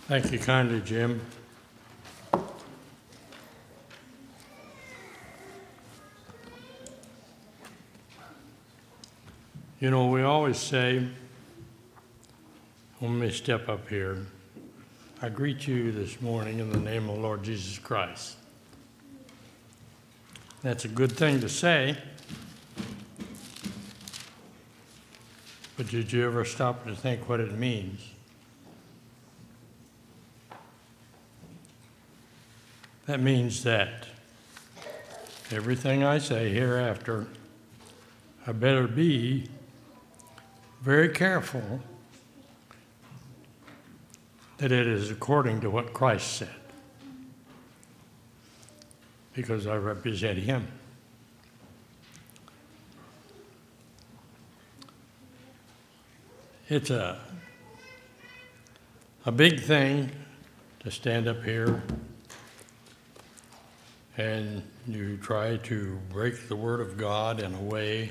Thank you kindly, Jim. You know, we always say, when we step up here, I greet you this morning in the name of the Lord Jesus Christ. That's a good thing to say, but did you ever stop to think what it means? That means that everything I say hereafter, I better be very careful that it is according to what Christ said, because I represent Him. It's a big thing to stand up here and you try to break the Word of God in a way,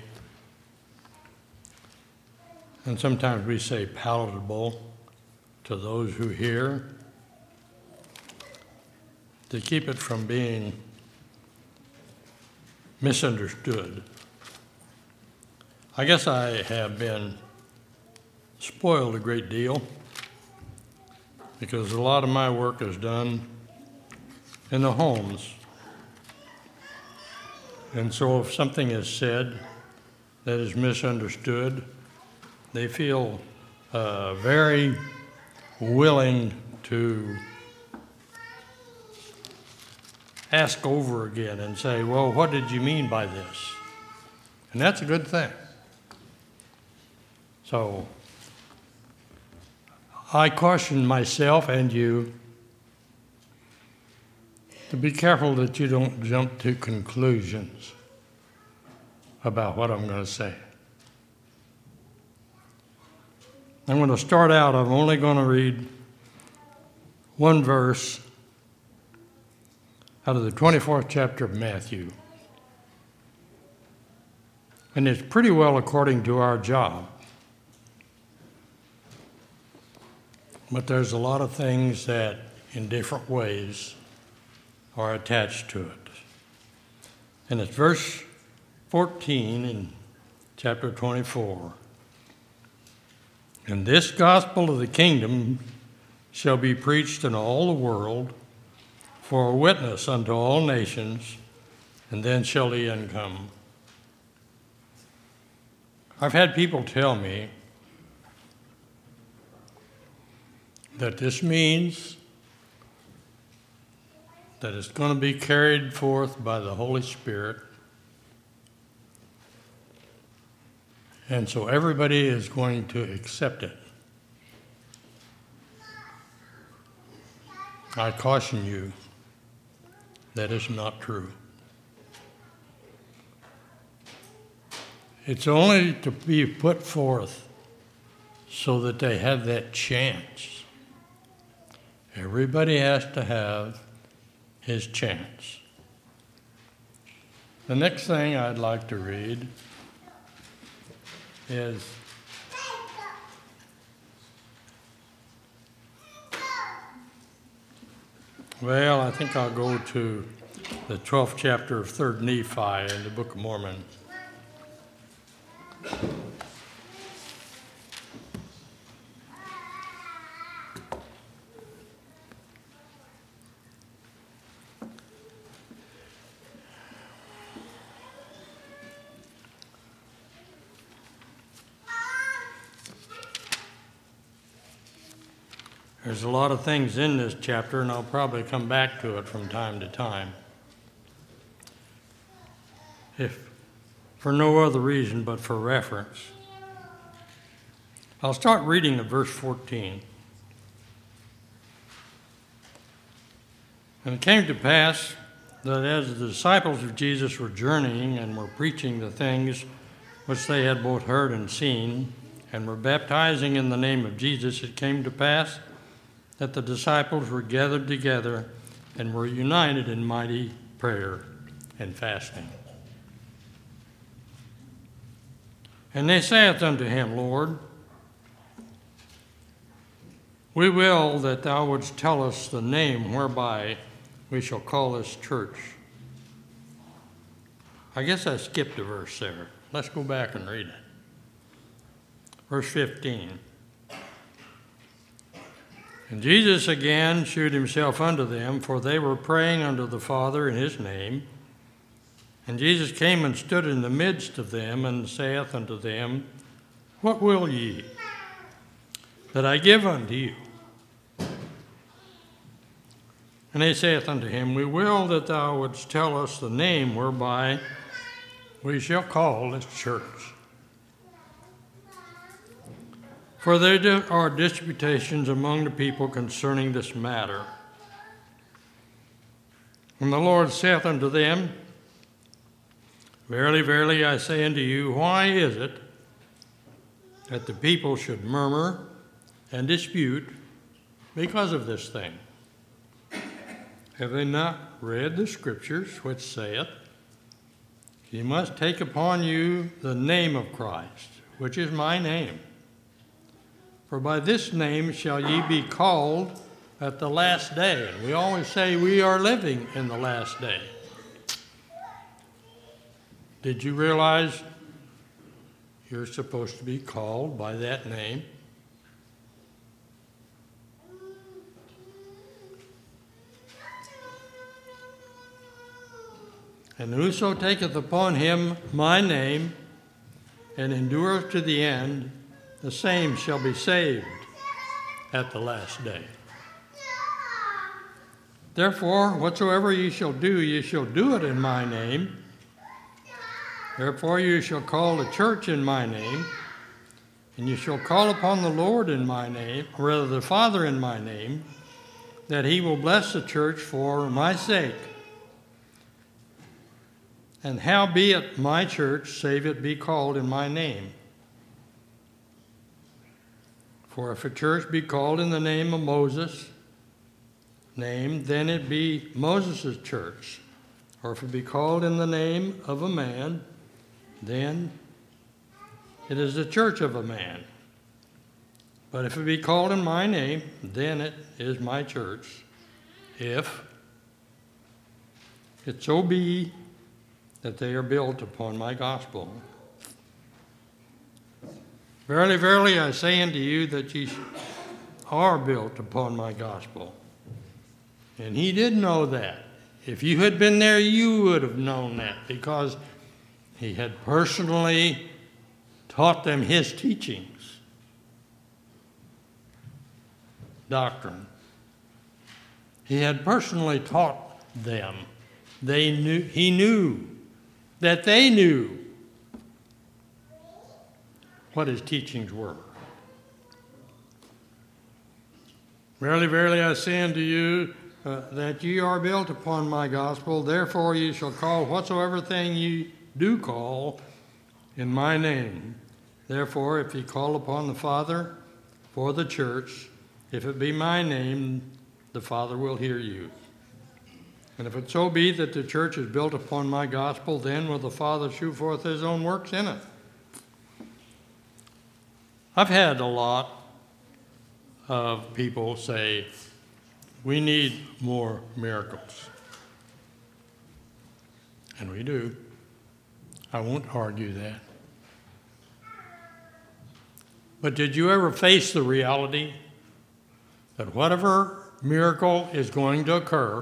and sometimes we say palatable to those who hear, to keep it from being misunderstood. I guess I have been spoiled a great deal because a lot of my work is done in the homes. And so if something is said that is misunderstood, they feel very willing to ask over again and say, well, what did you mean by this? And that's a good thing. So I caution myself and you to be careful that you don't jump to conclusions about what I'm going to say. I'm going to start out, I'm only going to read one verse out of the 24th chapter of Matthew. And it's pretty well according to our job. But there's a lot of things that, in different ways, are attached to it. And it's verse 14 in chapter 24. And this gospel of the kingdom shall be preached in all the world for a witness unto all nations, and then shall the end come. I've had people tell me that this means that it's going to be carried forth by the Holy Spirit. And so everybody is going to accept it. I caution you, that is not true. It's only to be put forth so that they have that chance. Everybody has to have his chance. The next thing I'd like to read is well, I think I'll go to the 12th chapter of 3rd Nephi in the Book of Mormon. There's a lot of things in this chapter, and I'll probably come back to it from time to time. If for no other reason but for reference. I'll start reading at verse 14. And it came to pass that as the disciples of Jesus were journeying and were preaching the things which they had both heard and seen, and were baptizing in the name of Jesus, it came to pass that the disciples were gathered together and were united in mighty prayer and fasting. And they saith unto him, Lord, We will that thou wouldst tell us the name whereby we shall call this church. I guess I skipped a verse there. Let's go back and read it. Verse 15. And Jesus again shewed himself unto them, for they were praying unto the Father in his name. And Jesus came and stood in the midst of them, and saith unto them, What will ye that I give unto you? And they saith unto him, We will that thou wouldst tell us the name whereby we shall call this church. For there are disputations among the people concerning this matter. And the Lord saith unto them, Verily, verily, I say unto you, why is it that the people should murmur and dispute because of this thing? Have they not read the Scriptures, which saith, Ye must take upon you the name of Christ, which is my name. For by this name shall ye be called at the last day. And we always say we are living in the last day. Did you realize you're supposed to be called by that name? And whoso taketh upon him my name and endureth to the end, the same shall be saved at the last day. Therefore, whatsoever ye shall do it in my name. Therefore you shall call the church in my name, and you shall call upon the Lord in my name, or rather the Father in my name, that he will bless the church for my sake. And howbeit my church, save it be called in my name. For if a church be called in the name of Moses' name, then it be Moses' church. Or if it be called in the name of a man, then it is the church of a man. But if it be called in my name, then it is my church, if it so be that they are built upon my gospel. Verily, verily, I say unto you that ye are built upon my gospel. And he did know that. If you had been there, you would have known that, because he had personally taught them his teachings, doctrine. He had personally taught them. He knew that they knew what his teachings were. Verily, verily, I say unto you, that ye are built upon my gospel, therefore ye shall call whatsoever thing ye do call in my name. Therefore, if ye call upon the Father for the church, if it be my name, the Father will hear you. And if it so be that the church is built upon my gospel, then will the Father shew forth his own works in it. I've had a lot of people say, we need more miracles. And we do. I won't argue that. But did you ever face the reality that whatever miracle is going to occur,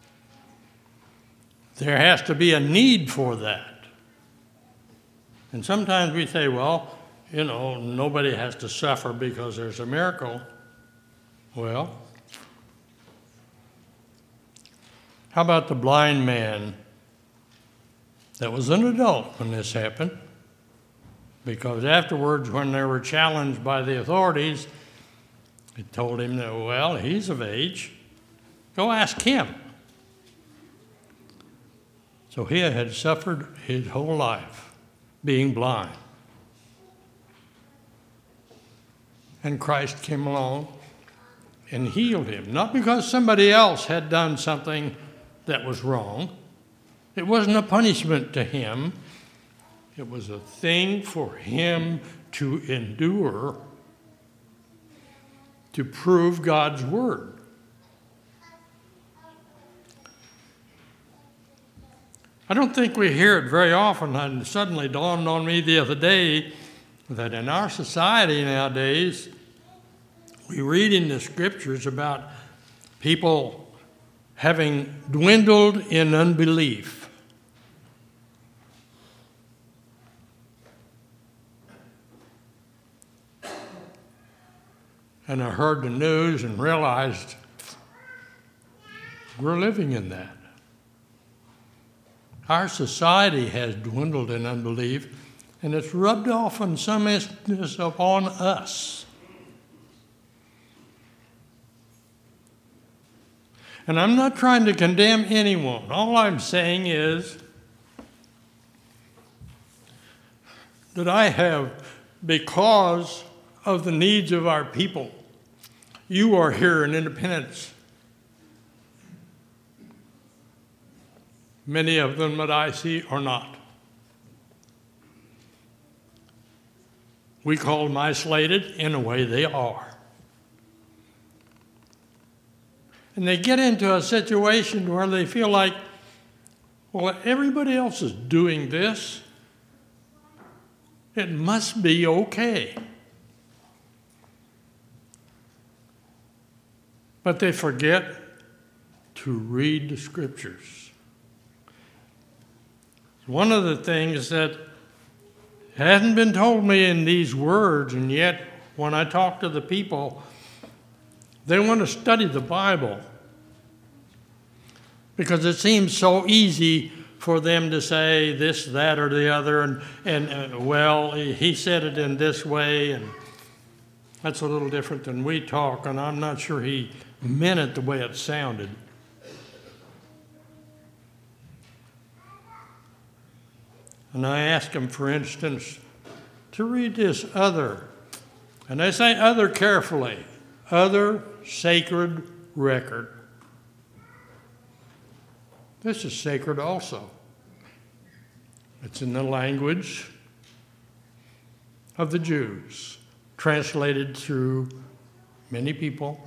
there has to be a need for that? And sometimes we say, well, nobody has to suffer because there's a miracle. Well, how about the blind man that was an adult when this happened? Because afterwards, when they were challenged by the authorities, they told him that, well, he's of age. Go ask him. So he had suffered his whole life being blind. And Christ came along and healed him. Not because somebody else had done something that was wrong. It wasn't a punishment to him. It was a thing for him to endure, to prove God's word. I don't think we hear it very often, and it suddenly dawned on me the other day that in our society nowadays, we read in the scriptures about people having dwindled in unbelief. And I heard the news and realized we're living in that. Our society has dwindled in unbelief, and it's rubbed off in some instances upon us. And I'm not trying to condemn anyone. All I'm saying is that I have, because of the needs of our people, you are here in Independence. Many of them that I see are not. We call them isolated. In a way, they are. And they get into a situation where they feel like, well, everybody else is doing this. It must be okay. But they forget to read the scriptures. One of the things that hasn't been told me in these words, and yet when I talk to the people, they want to study the Bible because it seems so easy for them to say this, that, or the other, and well, he said it in this way, and that's a little different than we talk, and I'm not sure he meant it the way it sounded. And I ask them, for instance, to read this other, and they say other carefully, other sacred record. This is sacred also. It's in the language of the Jews, translated through many people,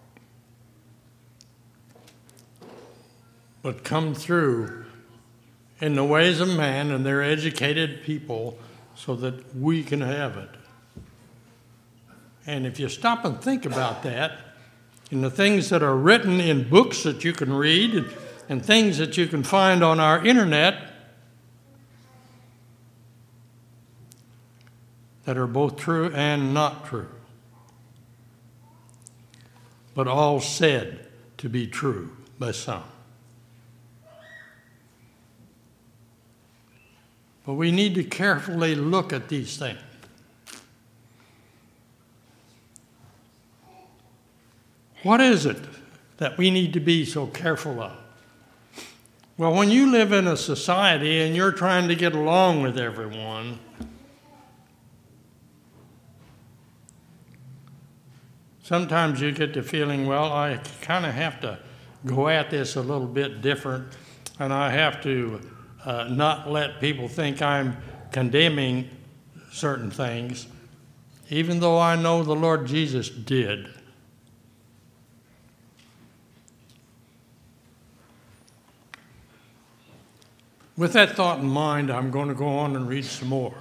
but come through in the ways of man, and they're educated people so that we can have it. And if you stop and think about that, and the things that are written in books that you can read and things that you can find on our internet that are both true and not true, but all said to be true by some. But we need to carefully look at these things. What is it that we need to be so careful of? Well, when you live in a society and you're trying to get along with everyone, sometimes you get the feeling, well, I kind of have to go at this a little bit different, and I have to not let people think I'm condemning certain things, even though I know the Lord Jesus did. With that thought in mind, I'm going to go on and read some more.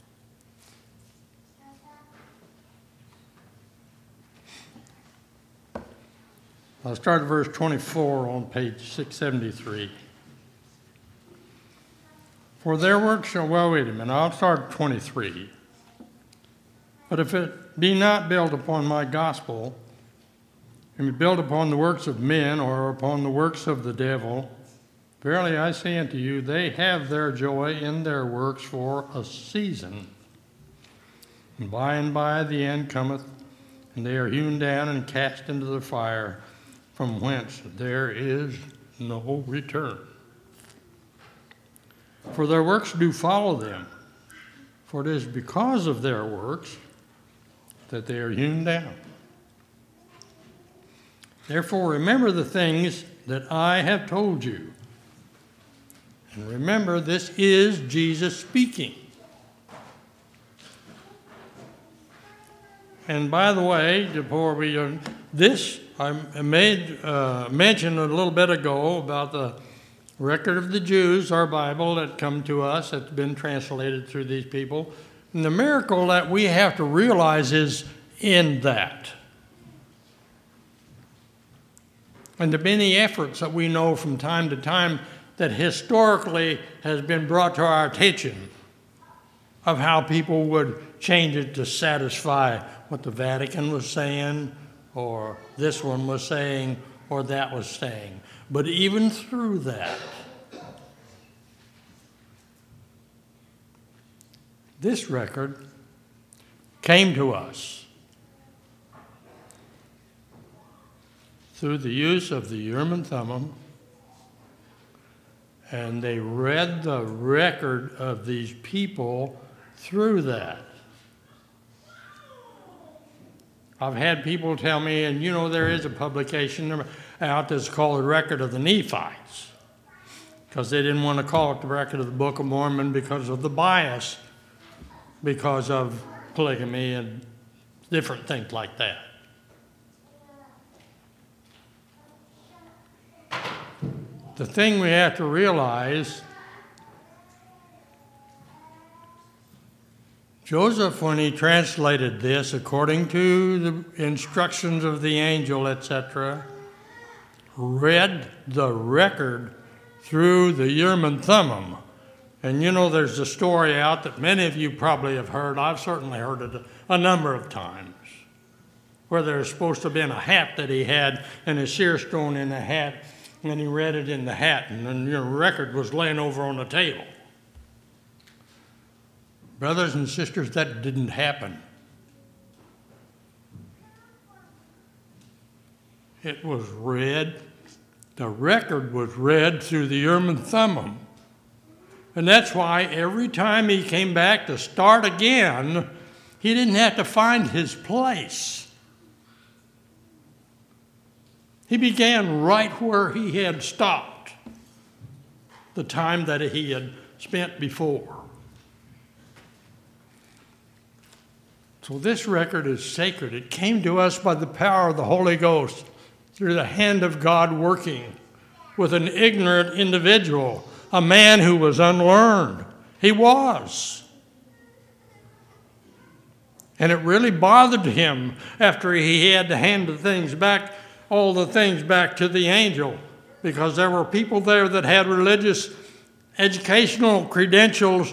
I'll start at verse 24 on page 673. For their work shall, well, wait a minute, I'll start at 23. But if it be not built upon my gospel, and be built upon the works of men or upon the works of the devil, verily I say unto you, they have their joy in their works for a season. And by the end cometh, and they are hewn down and cast into the fire, from whence there is no return. For their works do follow them, for it is because of their works that they are hewn down. Therefore remember the things that I have told you. And remember, this is Jesus speaking. And by the way, before we this I made mention a little bit ago about the record of the Jews, our Bible that come to us, that's been translated through these people. And the miracle that we have to realize is in that. And the many efforts that we know from time to time that historically has been brought to our attention of how people would change it to satisfy what the Vatican was saying, or this one was saying, or that was saying. But even through that, this record came to us through the use of the Urim and Thummim, and they read the record of these people through that. I've had people tell me, and you know there is a publication out that's called the Record of the Nephites, because they didn't want to call it the Record of the Book of Mormon because of the bias, because of polygamy and different things like that. The thing we have to realize, Joseph, when he translated this according to the instructions of the angel, etc., read the record through the Urim and Thummim. And you know there's a story out that many of you probably have heard. I've certainly heard it a number of times, where there's supposed to have been a hat that he had and a seer stone in the hat, and he read it in the hat, and then your record was laying over on the table. Brothers and sisters, that didn't happen. It was read, the record was read through the Urim and Thummim. And that's why every time he came back to start again, he didn't have to find his place. He began right where he had stopped the time that he had spent before. So this record is sacred. It came to us by the power of the Holy Ghost, through the hand of God working with an ignorant individual, a man who was unlearned. He was. And it really bothered him after he had to hand the things back, all the things back to the angel, because there were people there that had religious educational credentials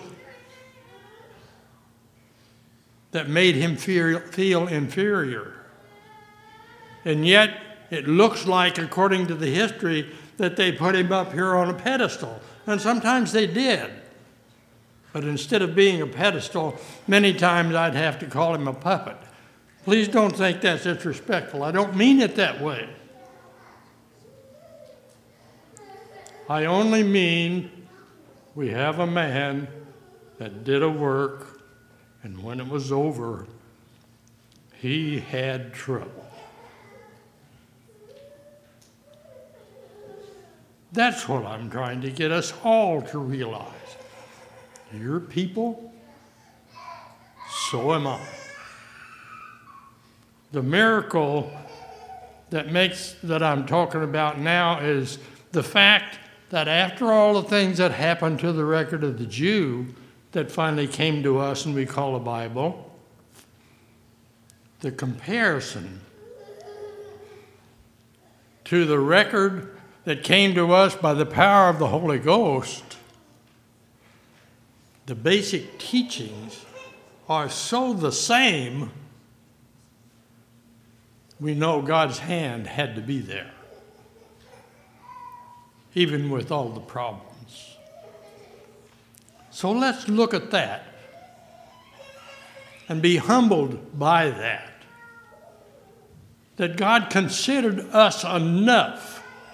that made him feel inferior. And yet, it looks like, according to the history, that they put him up here on a pedestal. And sometimes they did. But instead of being a pedestal, many times I'd have to call him a puppet. Please don't think that's disrespectful. I don't mean it that way. I only mean we have a man that did a work, and when it was over, he had trouble. That's what I'm trying to get us all to realize. You're people, so am I. The miracle that I'm talking about now is the fact that after all the things that happened to the record of the Jew that finally came to us and we call a Bible, the comparison to the record that came to us by the power of the Holy Ghost, the basic teachings are so the same, we know God's hand had to be there, even with all the problems. So let's look at that and be humbled by that God considered us enough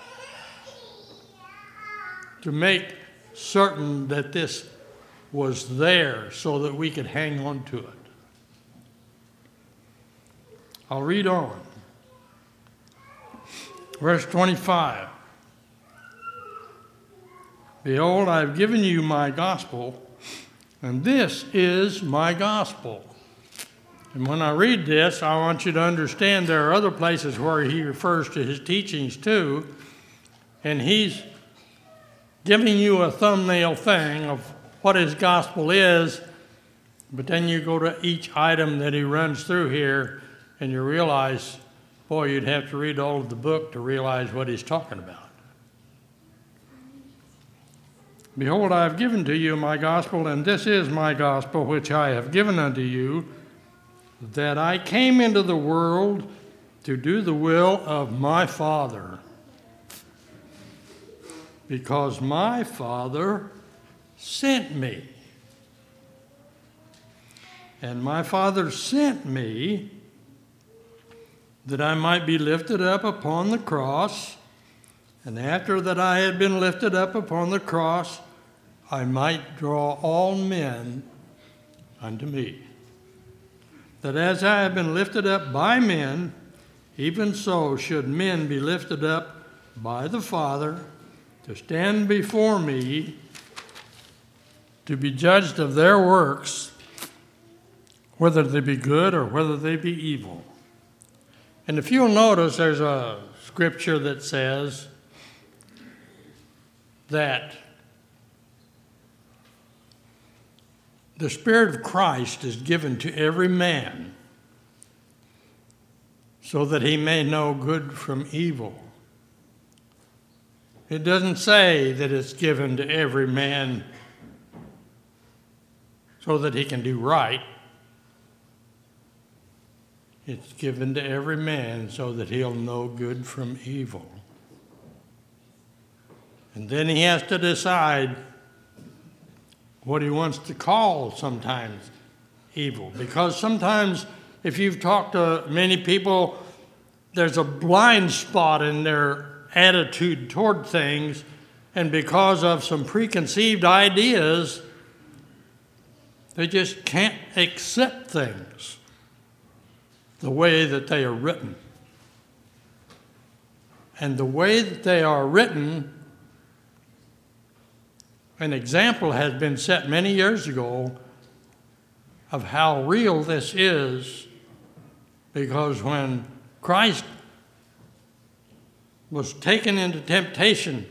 to make certain that this was there so that we could hang on to it. I'll read on. Verse 25. Behold, I have given you my gospel, and this is my gospel. And when I read this, I want you to understand there are other places where he refers to his teachings too, and he's giving you a thumbnail thing of what his gospel is, but then you go to each item that he runs through here, and you realize, boy, you'd have to read all of the book to realize what he's talking about. Behold, I have given to you my gospel, and this is my gospel which I have given unto you, that I came into the world to do the will of my Father, because my Father sent me. And my Father sent me that I might be lifted up upon the cross, and after that I had been lifted up upon the cross, I might draw all men unto me. That as I have been lifted up by men, even so should men be lifted up by the Father, to stand before me, to be judged of their works, whether they be good or whether they be evil. And if you'll notice, there's a scripture that says that the Spirit of Christ is given to every man so that he may know good from evil. It doesn't say that it's given to every man so that he can do right. It's given to every man so that he'll know good from evil. And then he has to decide what he wants to call sometimes evil. Because sometimes, if you've talked to many people, there's a blind spot in their attitude toward things, and because of some preconceived ideas, they just can't accept things the way that they are written. And the way that they are written, an example has been set many years ago of how real this is, because when Christ was taken into temptation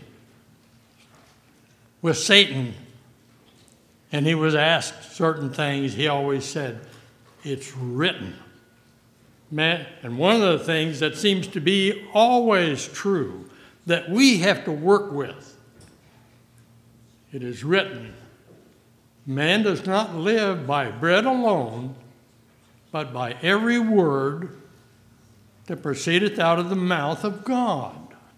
with Satan and he was asked certain things, he always said, "It's written." And one of the things that seems to be always true that we have to work with, it is written, man does not live by bread alone, but by every word that proceedeth out of the mouth of God.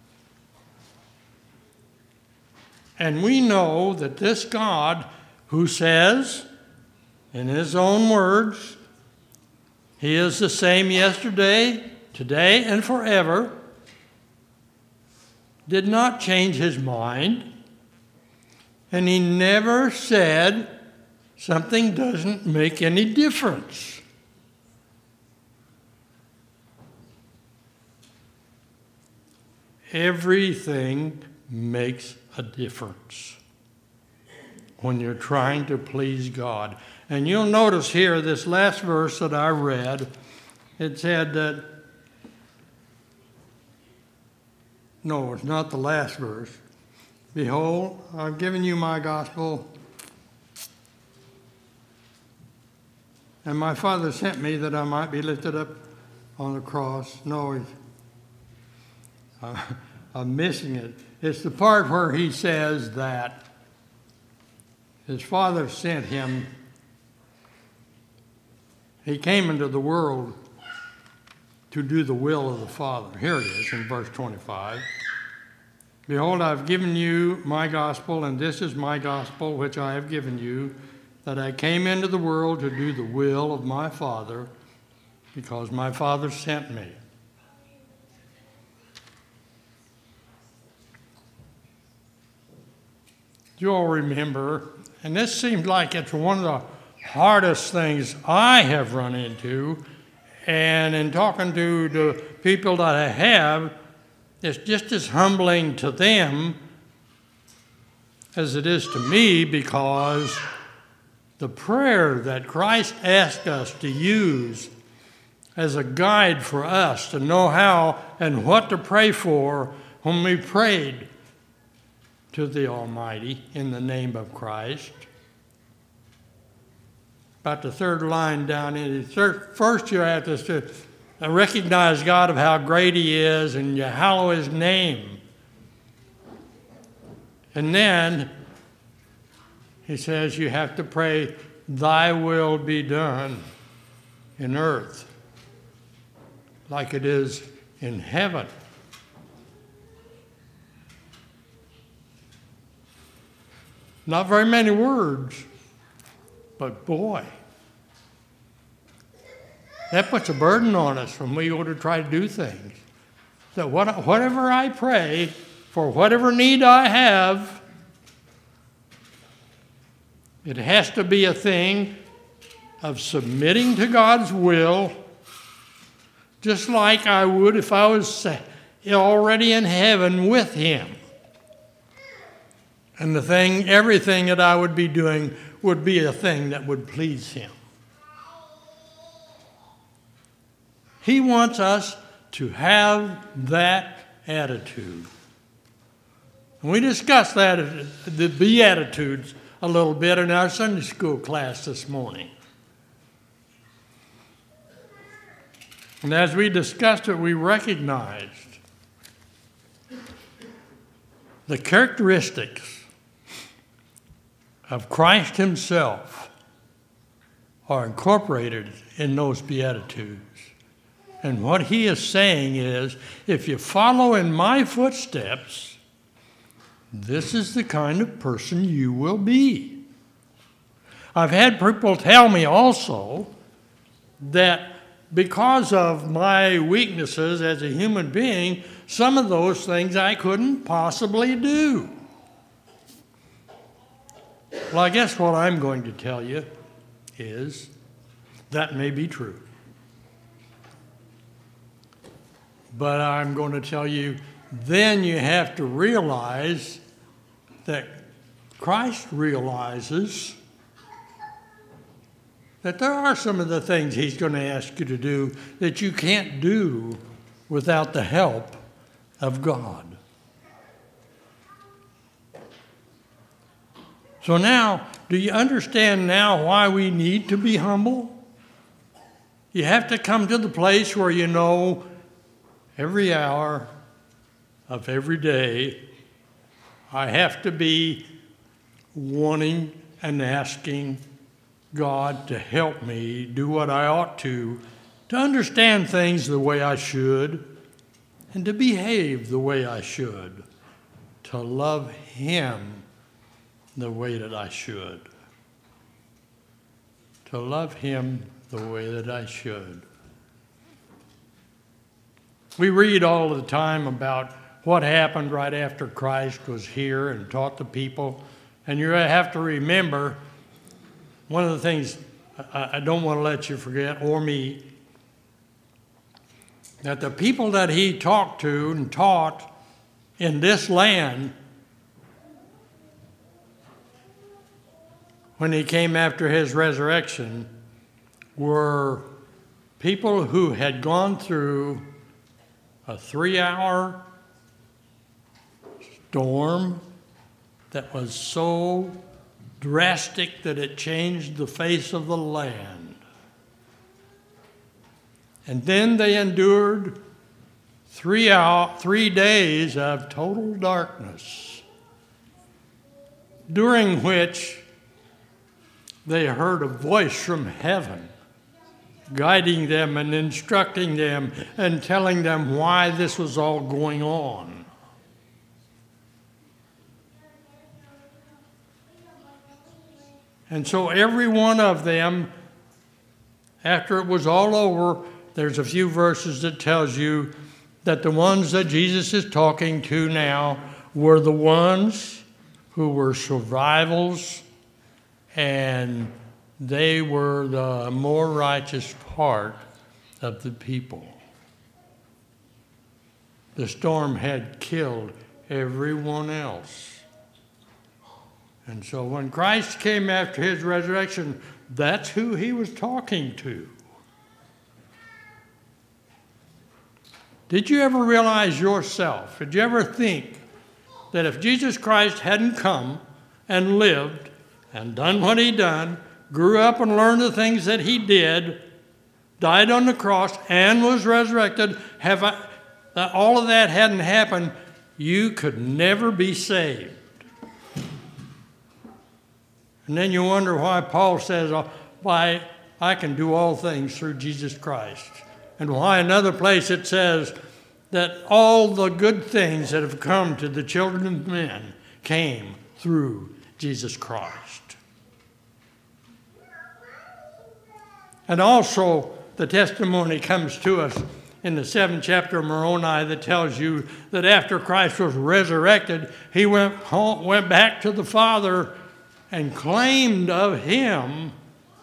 And we know that this God, who says in his own words, he is the same yesterday, today, and forever, did not change his mind. And he never said something doesn't make any difference. Everything makes a difference when you're trying to please God. And you'll notice here, this last verse that I read, it said that, no, it's not the last verse. Behold, I've given you my gospel, and my Father sent me that I might be lifted up on the cross. No, I'm missing it. It's the part where he says that his Father sent him. He came into the world to do the will of the Father. Here it is in verse 25. Behold, I've given you my gospel, and this is my gospel which I have given you, that I came into the world to do the will of my Father, because my Father sent me. You all remember, and this seems like it's one of the hardest things I have run into, and in talking to the people that I have, it's just as humbling to them as it is to me, because the prayer that Christ asked us to use as a guide for us to know how and what to pray for when we prayed to the Almighty in the name of Christ. About the third line down in first you have to recognize God of how great He is, and you hallow His name. And then He says you have to pray, Thy will be done in earth like it is in heaven. Not very many words, but boy, that puts a burden on us when we go to try to do things. That whatever I pray, for whatever need I have, it has to be a thing of submitting to God's will, just like I would if I was already in heaven with Him. And everything that I would be doing would be a thing that would please Him. He wants us to have that attitude. And we discussed that, the Beatitudes, a little bit in our Sunday school class this morning. And as we discussed it, we recognized the characteristics of Christ Himself are incorporated in those Beatitudes. And what He is saying is, if you follow in my footsteps, this is the kind of person you will be. I've had people tell me also that because of my weaknesses as a human being, some of those things I couldn't possibly do. Well, I guess what I'm going to tell you is that may be true. But I'm going to tell you, then you have to realize that Christ realizes that there are some of the things He's going to ask you to do that you can't do without the help of God. So now, do you understand now why we need to be humble? You have to come to the place where you know every hour of every day, I have to be wanting and asking God to help me do what I ought to understand things the way I should, and to behave the way I should, to love Him the way that I should. To love Him the way that I should. We read all the time about what happened right after Christ was here and taught the people. And you have to remember, one of the things I don't want to let you forget, or me, that the people that He talked to and taught in this land, when He came after His resurrection, were people who had gone through a 3-hour storm that was so drastic that it changed the face of the land. And then they endured 3 days of total darkness, during which they heard a voice from heaven guiding them and instructing them and telling them why this was all going on. And so every one of them, after it was all over, there's a few verses that tells you that the ones that Jesus is talking to now were the ones who were survivals, and they were the more righteous part of the people. The storm had killed everyone else. And so when Christ came after his resurrection, that's who he was talking to. Did you ever realize yourself, did you ever think that if Jesus Christ hadn't come and lived and done what he done, grew up and learned the things that he did, died on the cross and was resurrected, all of that hadn't happened, you could never be saved. And then you wonder why Paul says, why I can do all things through Jesus Christ. And why another place it says that all the good things that have come to the children of men came through Jesus Christ. And also the testimony comes to us in the 7th chapter of Moroni that tells you that after Christ was resurrected, he went back to the Father and claimed of him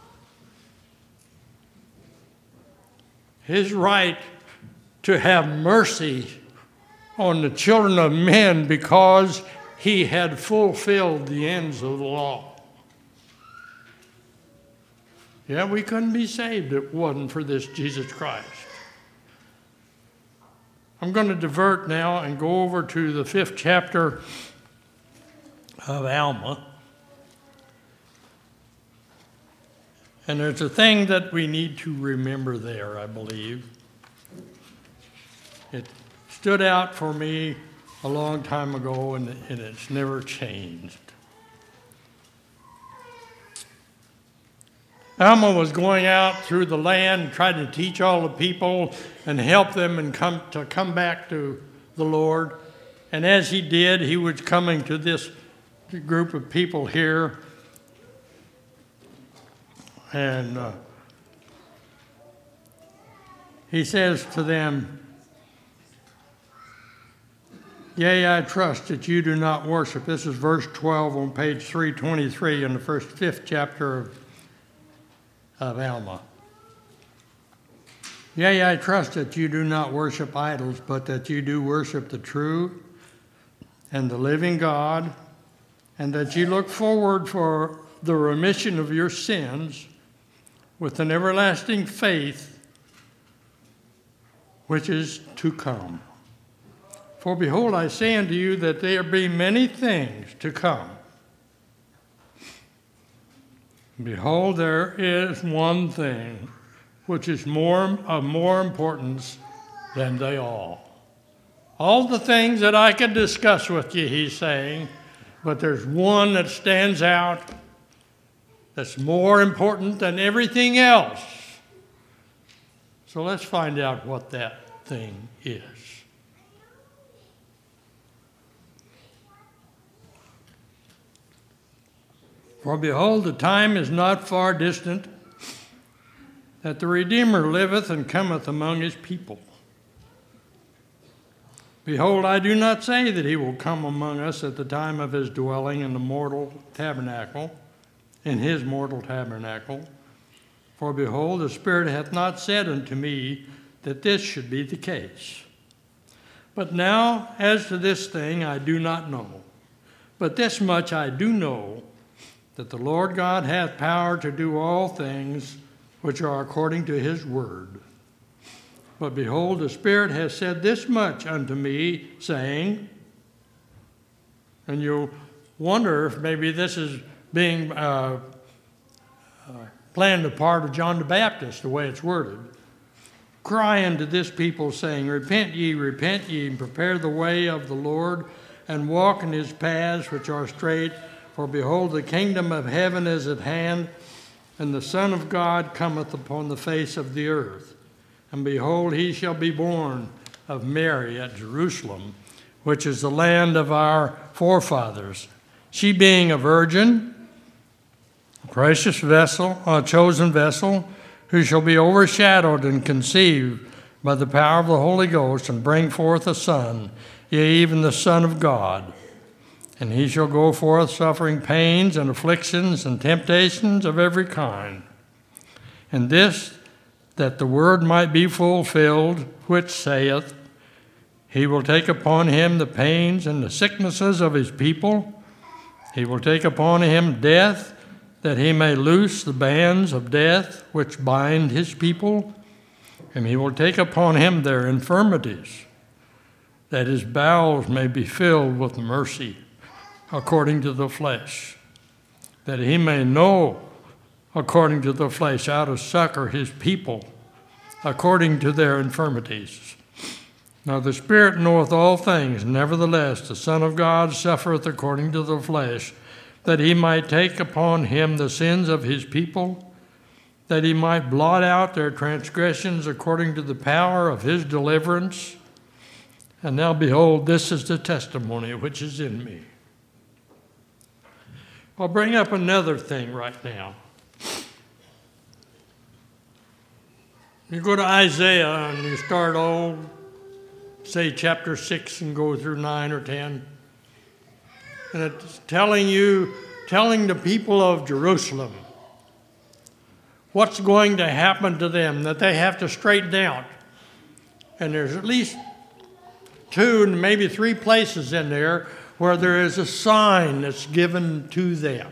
his right to have mercy on the children of men because he had fulfilled the ends of the law. Yeah, we couldn't be saved if it wasn't for this Jesus Christ. I'm going to divert now and go over to the 5th chapter of Alma. And there's a thing that we need to remember there, I believe. It stood out for me a long time ago, and it's never changed. Alma was going out through the land, trying to teach all the people and help them and come back to the Lord. And as he did, he was coming to this group of people here. And he says to them, "Yea, I trust that you do not worship." This is verse 12 on page 323 in the 5th chapter of Alma. "Yea, I trust that you do not worship idols, but that you do worship the true and the living God, and that you look forward for the remission of your sins with an everlasting faith which is to come. For behold, I say unto you that there be many things to come. Behold, there is one thing which is of more importance than they all." All the things that I could discuss with you, he's saying, but there's one that stands out that's more important than everything else. So let's find out what that thing is. "For behold, the time is not far distant that the Redeemer liveth and cometh among his people. Behold, I do not say that he will come among us at the time of his dwelling in the mortal tabernacle, in his mortal tabernacle. For behold, the Spirit hath not said unto me that this should be the case. But now, as to this thing, I do not know. But this much I do know, that the Lord God hath power to do all things which are according to his word. But behold, the Spirit has said this much unto me, saying," and you'll wonder if maybe this is being planned a part of John the Baptist, the way it's worded. "Cry unto this people, saying, repent ye, and prepare the way of the Lord, and walk in his paths which are straight. For behold, the kingdom of heaven is at hand, and the Son of God cometh upon the face of the earth. And behold, he shall be born of Mary at Jerusalem, which is the land of our forefathers. She being a virgin, a precious vessel, a chosen vessel, who shall be overshadowed and conceived by the power of the Holy Ghost, and bring forth a son, yea, even the Son of God. And he shall go forth suffering pains and afflictions and temptations of every kind. And this, that the word might be fulfilled, which saith, he will take upon him the pains and the sicknesses of his people, He will take upon him death, that he may loose the bands of death which bind his people. And he will take upon him their infirmities, that his bowels may be filled with mercy, according to the flesh, that he may know, according to the flesh, how to succor his people, according to their infirmities. Now the Spirit knoweth all things, nevertheless the Son of God suffereth according to the flesh, that he might take upon him the sins of his people, that he might blot out their transgressions according to the power of his deliverance. And now behold, this is the testimony which is in me. I'll bring up another thing right now. You go to Isaiah and you start say chapter 6 and go through 9 or 10. And it's telling the people of Jerusalem what's going to happen to them, that they have to straighten out. And there's at least 2, maybe 3 places in there where there is a sign that's given to them.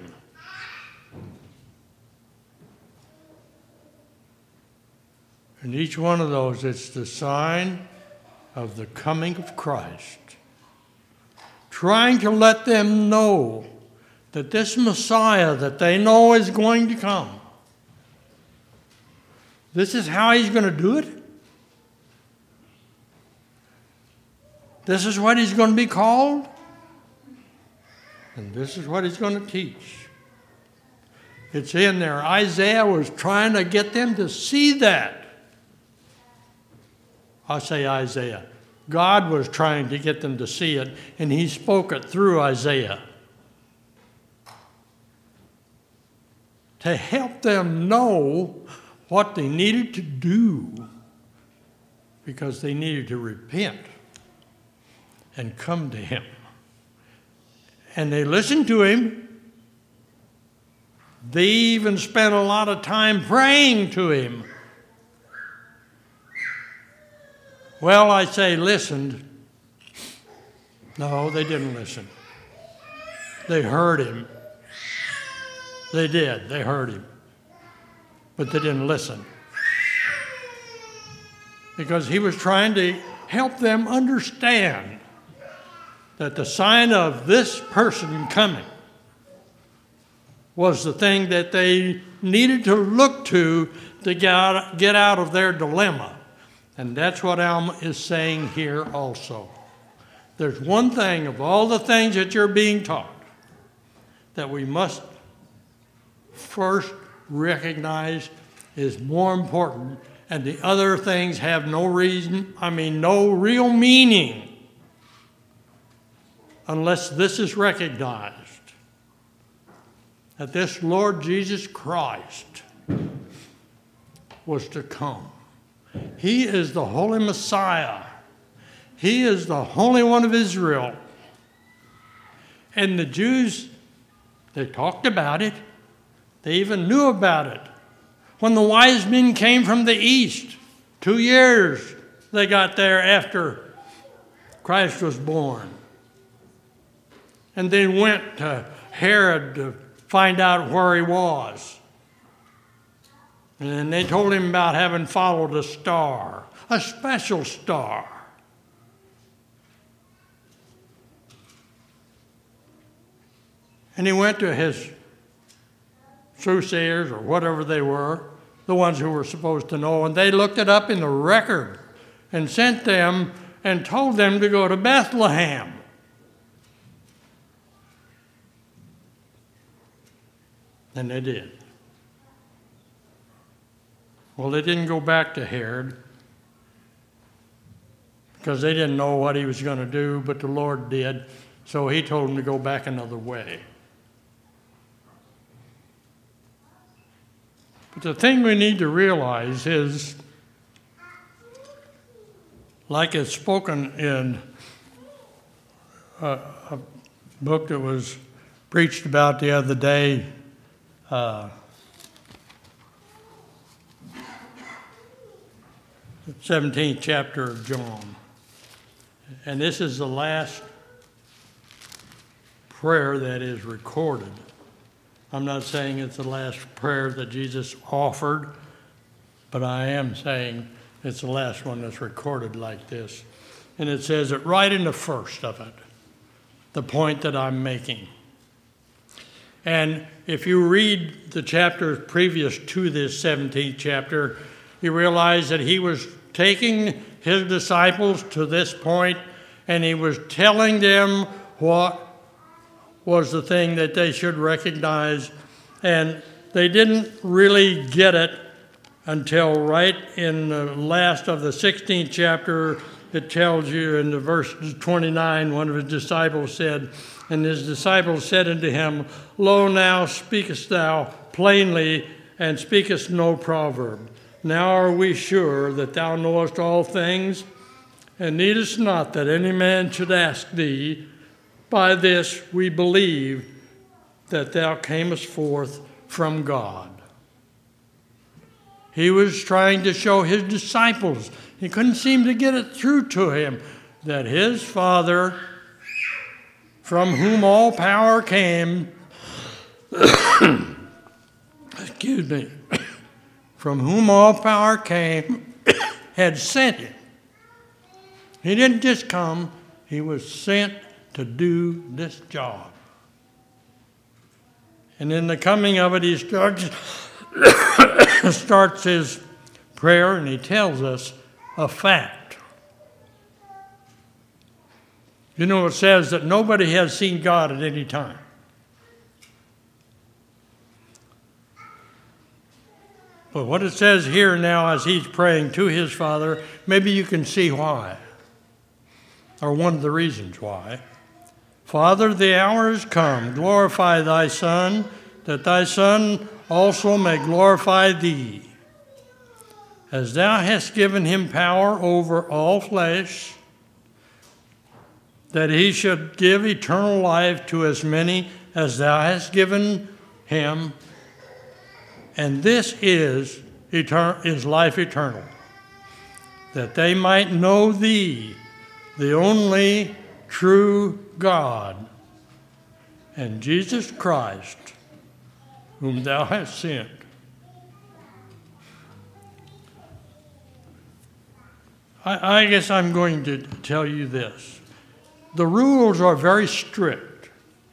And each one of those, it's the sign of the coming of Christ. Trying to let them know that this Messiah that they know is going to come, this is how he's going to do it. This is what he's going to be called. And this is what he's going to teach. It's in there. Isaiah was trying to get them to see that. I say Isaiah. God was trying to get them to see it, and he spoke it through Isaiah to help them know what they needed to do, because they needed to repent and come to him. And they listened to him. They even spent a lot of time praying to him. Well, I say listened. No, they didn't listen. They heard him. They did. They heard him. But they didn't listen. Because he was trying to help them understand that the sign of this person coming was the thing that they needed to look to get out of their dilemma. And that's what Alma is saying here also. There's one thing of all the things that you're being taught that we must first recognize is more important, and the other things have no real meaning unless this is recognized, that this Lord Jesus Christ was to come. He is the Holy Messiah. He is the Holy One of Israel. And the Jews, they talked about it. They even knew about it. When the wise men came from the east, 2 years they got there after Christ was born. And they went to Herod to find out where he was. And they told him about having followed a star, a special star. And he went to his soothsayers or whatever they were, the ones who were supposed to know, and they looked it up in the record and sent them and told them to go to Bethlehem. And they did. Well, they didn't go back to Herod because they didn't know what he was going to do, but the Lord did, so he told them to go back another way. But the thing we need to realize is, like it's spoken in a book that was preached about the other day, 17th chapter of John. And this is the last prayer that is recorded. I'm not saying it's the last prayer that Jesus offered, but I am saying it's the last one that's recorded like this. And it says it right in the first of it, the point that I'm making. And if you read the chapters previous to this 17th chapter, you realize that he was taking his disciples to this point, and he was telling them what was the thing that they should recognize. And they didn't really get it until right in the last of the 16th chapter. It tells you in the verse 29, one of his disciples said, and his disciples said unto him, Lo, now speakest thou plainly, and speakest no proverb. Now are we sure that thou knowest all things, and needest not that any man should ask thee. By this we believe that thou camest forth from God. He was trying to show his disciples, he couldn't seem to get it through to him, that his Father, from whom all power came, excuse me, from whom all power came, had sent him. He didn't just come, he was sent to do this job. And in the coming of it, he starts his prayer, and he tells us a fact. You know, it says that nobody has seen God at any time. But what it says here now as he's praying to his Father, maybe you can see why, or one of the reasons why. Father, the hour is come. Glorify thy Son, that thy Son also may glorify thee. As thou hast given him power over all flesh, that he should give eternal life to as many as thou hast given him. And this is life eternal, that they might know thee, the only true God, and Jesus Christ, whom thou hast sent. I guess I'm going to tell you this. The rules are very strict.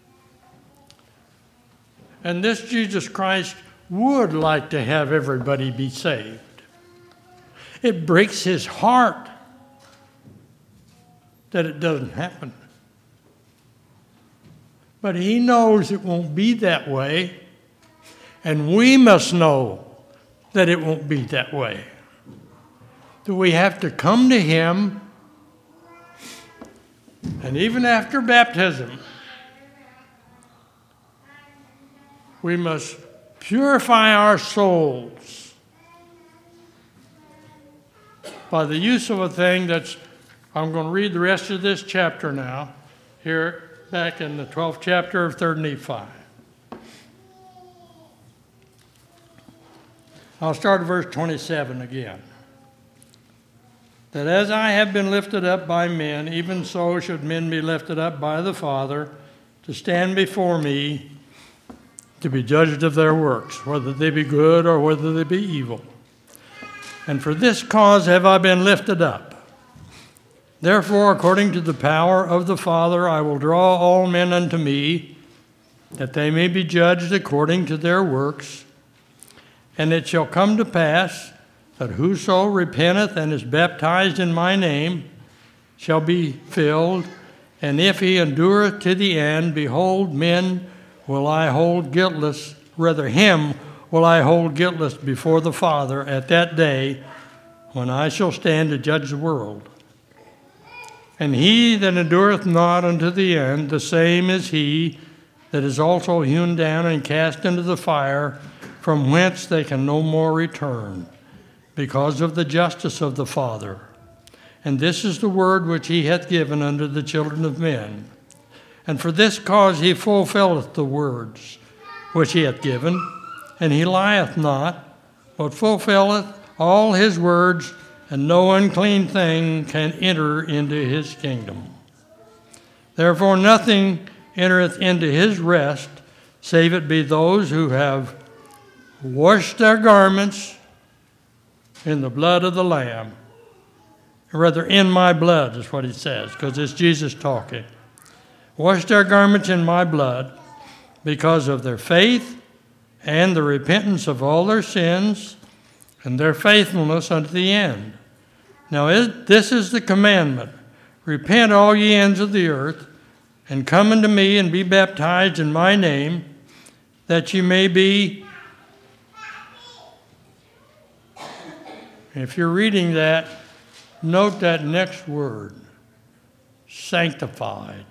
And this Jesus Christ would like to have everybody be saved. It breaks his heart that it doesn't happen. But he knows it won't be that way, and we must know that it won't be that way. That we have to come to him, and even after baptism, we must purify our souls by the use of a thing that's, I'm going to read the rest of this chapter now, here back in the 12th chapter of 3rd Nephi. I'll start at verse 27 again. That as I have been lifted up by men, even so should men be lifted up by the Father, to stand before me, to be judged of their works, whether they be good or whether they be evil. And for this cause have I been lifted up. Therefore, according to the power of the Father, I will draw all men unto me, that they may be judged according to their works. And it shall come to pass that whoso repenteth and is baptized in my name shall be filled, and if he endureth to the end, behold, men will I hold guiltless, rather him will I hold guiltless before the Father at that day when I shall stand to judge the world. And he that endureth not unto the end, the same is he that is also hewn down and cast into the fire, from whence they can no more return, because of the justice of the Father. And this is the word which he hath given unto the children of men. And for this cause he fulfilleth the words which he hath given, and he lieth not, but fulfilleth all his words, and no unclean thing can enter into his kingdom. Therefore nothing entereth into his rest, save it be those who have washed their garments in the blood of the Lamb. Or rather, in my blood is what he says, because it's Jesus talking. Washed their garments in my blood because of their faith and the repentance of all their sins and their faithfulness unto the end. Now this is the commandment. Repent all ye ends of the earth, and come unto me and be baptized in my name, that ye may be. If you're reading that, note that next word, sanctified,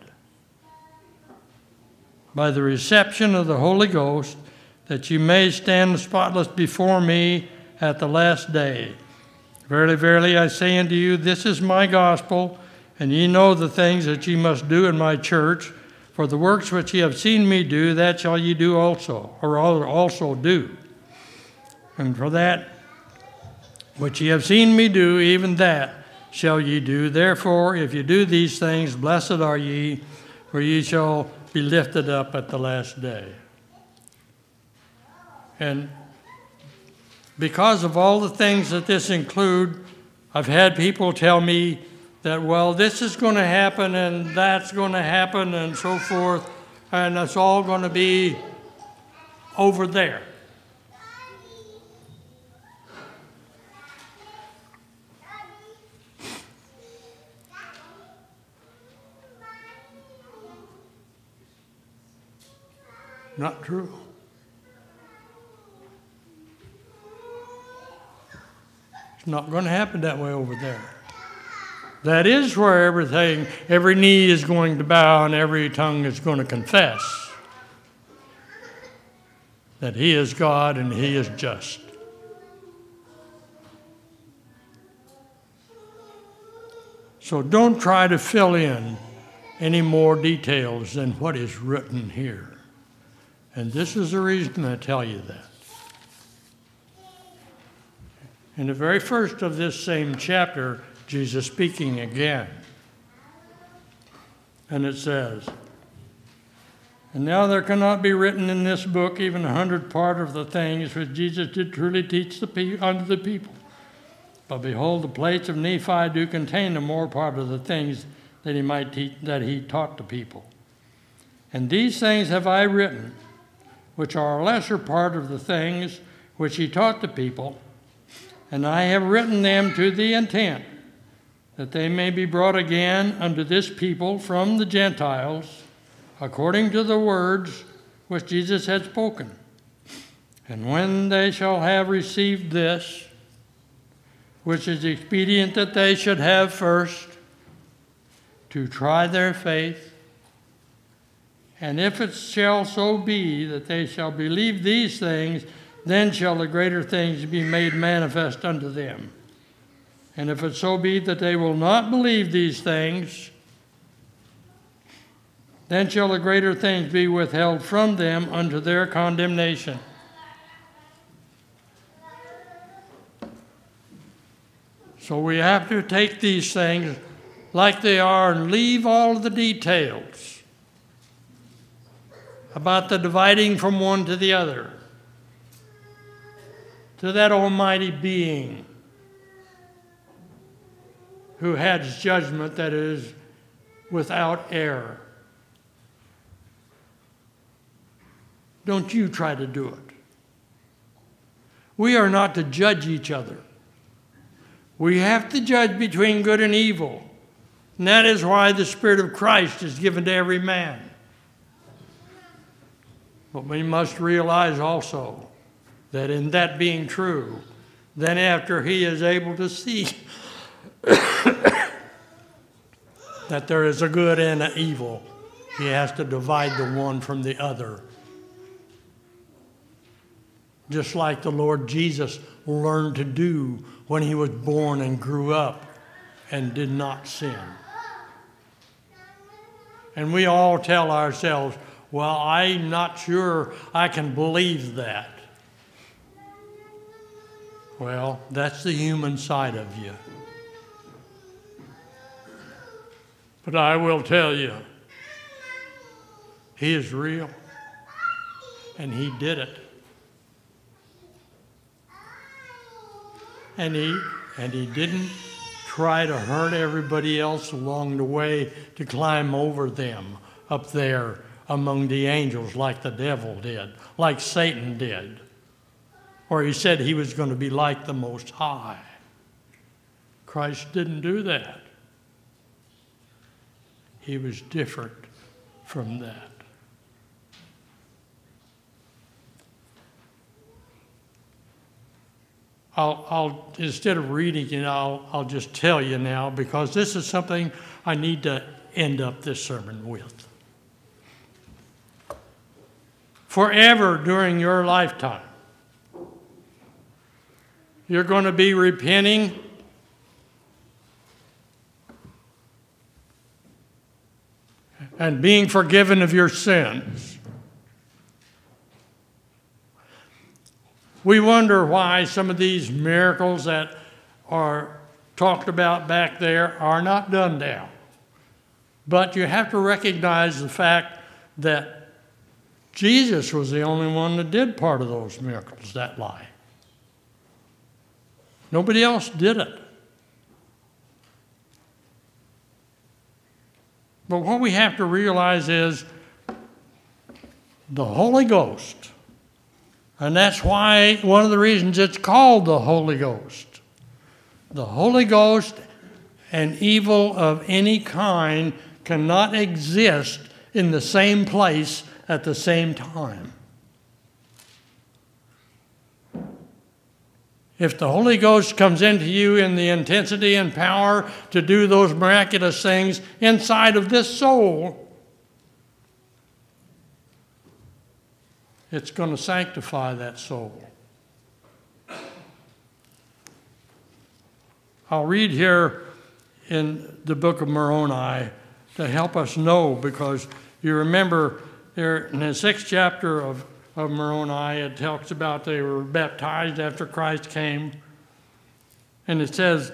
by the reception of the Holy Ghost, that ye may stand spotless before me at the last day. Verily, verily, I say unto you, this is my gospel, and ye know the things that ye must do in my church. For the works which ye have seen me do, that shall ye do also, or also do. And for that which ye have seen me do, even that shall ye do. Therefore, if ye do these things, blessed are ye, for ye shall be lifted up at the last day. And because of all the things that this include, I've had people tell me that, well, this is going to happen and that's going to happen and so forth, and it's all going to be over there. Not true. It's not going to happen that way over there. That is where every knee is going to bow and every tongue is going to confess that he is God and he is just. So don't try to fill in any more details than what is written here. And this is the reason I tell you that. In the very first of this same chapter, Jesus speaking again. And it says, and now there cannot be written in this book even 100 part of the things which Jesus did truly teach unto the people. But behold, the plates of Nephi do contain the more part of the things that he might teach, that he taught the people. And these things have I written, which are a lesser part of the things which he taught the people, and I have written them to the intent that they may be brought again unto this people from the Gentiles, according to the words which Jesus had spoken. And when they shall have received this, which is expedient that they should have first, to try their faith, and if it shall so be that they shall believe these things, then shall the greater things be made manifest unto them. And if it so be that they will not believe these things, then shall the greater things be withheld from them unto their condemnation. So we have to take these things like they are and leave all of the details about the dividing from one to the other, to that almighty being who has judgment that is without error. Don't you try to do it. We are not to judge each other. We have to judge between good and evil. And that is why the Spirit of Christ is given to every man. But we must realize also that in that being true, then after he is able to see that there is a good and an evil, he has to divide the one from the other. Just like the Lord Jesus learned to do when he was born and grew up and did not sin. And we all tell ourselves, well, I'm not sure I can believe that. Well, that's the human side of you. But I will tell you He is real. And he did it. And he didn't try to hurt everybody else along the way to climb over them up there among the angels like the devil did, like Satan did. Or he said he was going to be like the Most High. Christ didn't do that. He was different from that. I'll instead of reading it, I'll just tell you now, because this is something I need to end up this sermon with. Forever during your lifetime, you're going to be repenting and being forgiven of your sins. We wonder why some of these miracles that are talked about back there are not done now. But you have to recognize the fact that Jesus was the only one that did part of those miracles that lie. Nobody else did it. But what we have to realize is the Holy Ghost. And that's why one of the reasons it's called the Holy Ghost. The Holy Ghost and evil of any kind cannot exist in the same place at the same time. If the Holy Ghost comes into you in the intensity and power to do those miraculous things inside of this soul, it's going to sanctify that soul. I'll read here in the book of Moroni to help us know, because you remember there in the 6th chapter of Moroni, it talks about they were baptized after Christ came. And it says,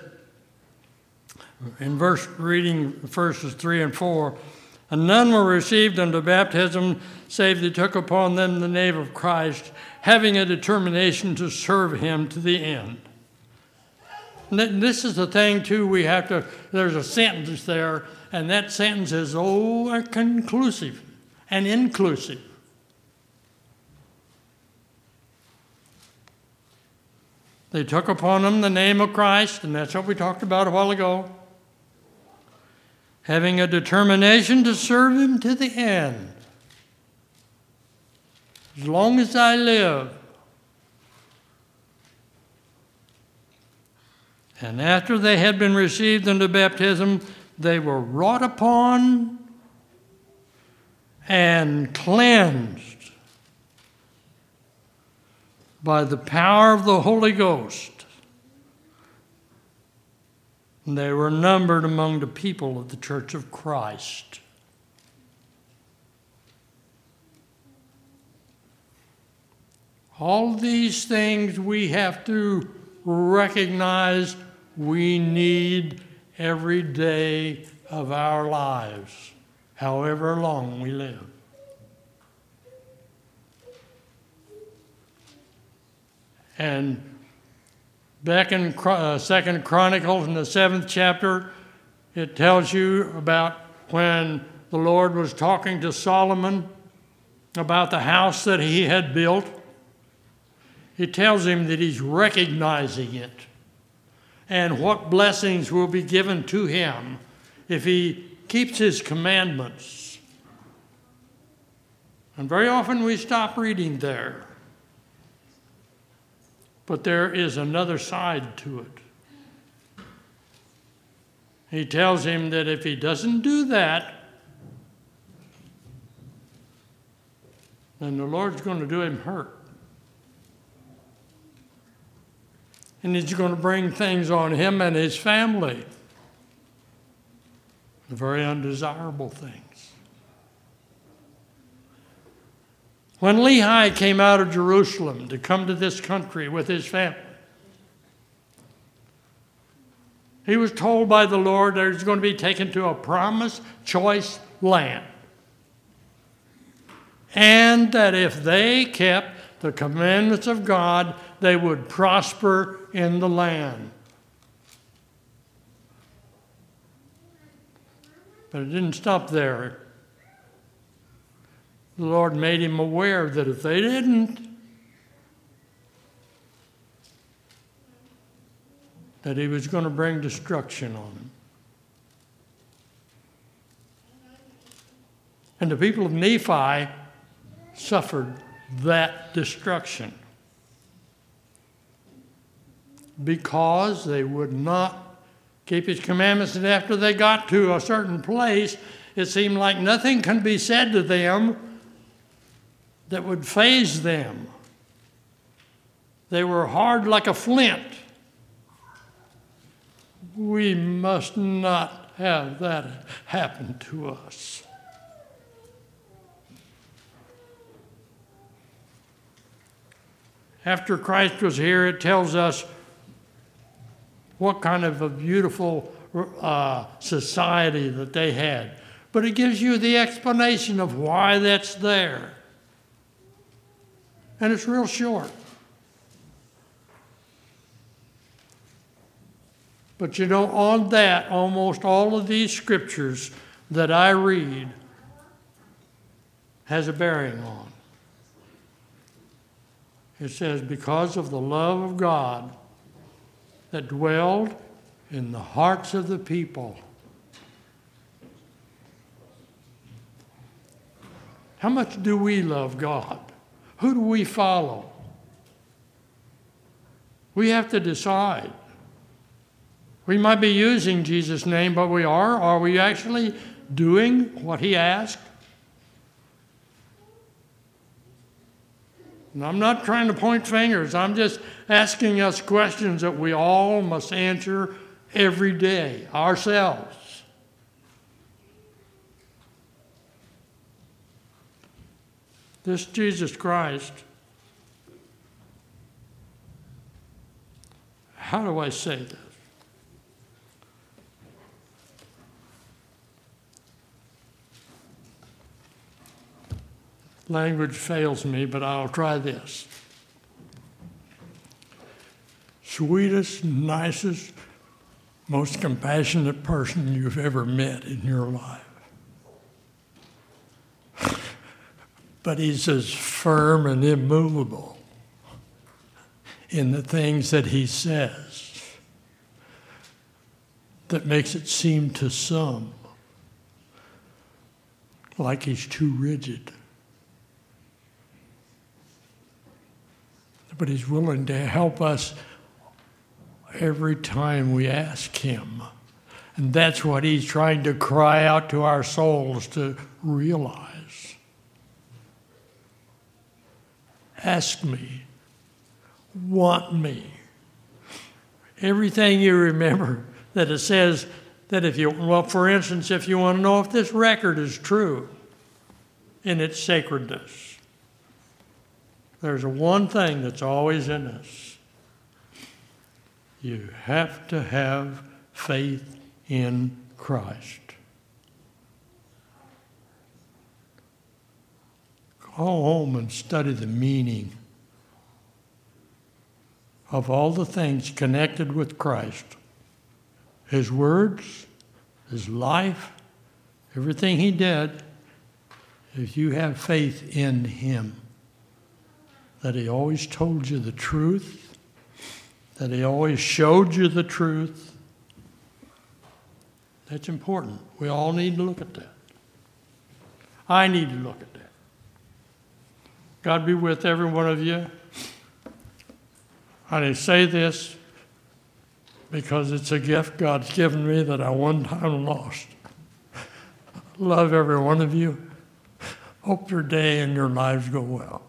in reading verses 3 and 4, and none were received unto baptism, save they took upon them the name of Christ, having a determination to serve him to the end. And this is the thing, too, there's a sentence there, and that sentence is conclusive and inclusive. They took upon them the name of Christ, and that's what we talked about a while ago. Having a determination to serve him to the end. As long as I live. And after they had been received into baptism, they were wrought upon and cleansed by the power of the Holy Ghost. And they were numbered among the people of the Church of Christ. All these things we have to recognize we need every day of our lives, however long we live. And back in 2 Chronicles in the 7th chapter, it tells you about when the Lord was talking to Solomon about the house that he had built. It tells him that he's recognizing it and what blessings will be given to him if he keeps his commandments. And very often we stop reading there. But there is another side to it. He tells him that if he doesn't do that, then the Lord's going to do him hurt. And he's going to bring things on him and his family. Very undesirable things. When Lehi came out of Jerusalem to come to this country with his family, he was told by the Lord that he was going to be taken to a promised, choice land. and that if they kept the commandments of God, they would prosper in the land. But it didn't stop there. The Lord made him aware that if they didn't, that he was going to bring destruction on them. And the people of Nephi suffered that destruction because they would not keep his commandments. And after they got to a certain place, it seemed like nothing can be said to them that would faze them. They were hard like a flint. We must not have that happen to us. After Christ was here, it tells us what kind of a beautiful society that they had. But it gives you the explanation of why that's there. And it's real short. But you know, on that, almost all of these scriptures that I read has a bearing on. It says, because of the love of God that dwelled in the hearts of the people. How much do we love God? Who do we follow? We have to decide. We might be using Jesus' name, but are we actually doing what he asked? And I'm not trying to point fingers. I'm just asking us questions that we all must answer every day ourselves. This Jesus Christ, how do I say this? Language fails me, but I'll try this. Sweetest, nicest, most compassionate person you've ever met in your life. But he's as firm and immovable in the things that he says that makes it seem to some like he's too rigid. But he's willing to help us every time we ask him. And that's what he's trying to cry out to our souls to realize. Ask me. Want me. Everything you remember that it says that for instance, if you want to know if this record is true in its sacredness, there's one thing that's always in us. You have to have faith in Christ. Go home and study the meaning of all the things connected with Christ. His words, his life, everything he did. If you have faith in him, that he always told you the truth, that he always showed you the truth. That's important. We all need to look at that. I need to look at that. God be with every one of you. I say this because it's a gift God's given me that I one time lost. Love every one of you. Hope your day and your lives go well.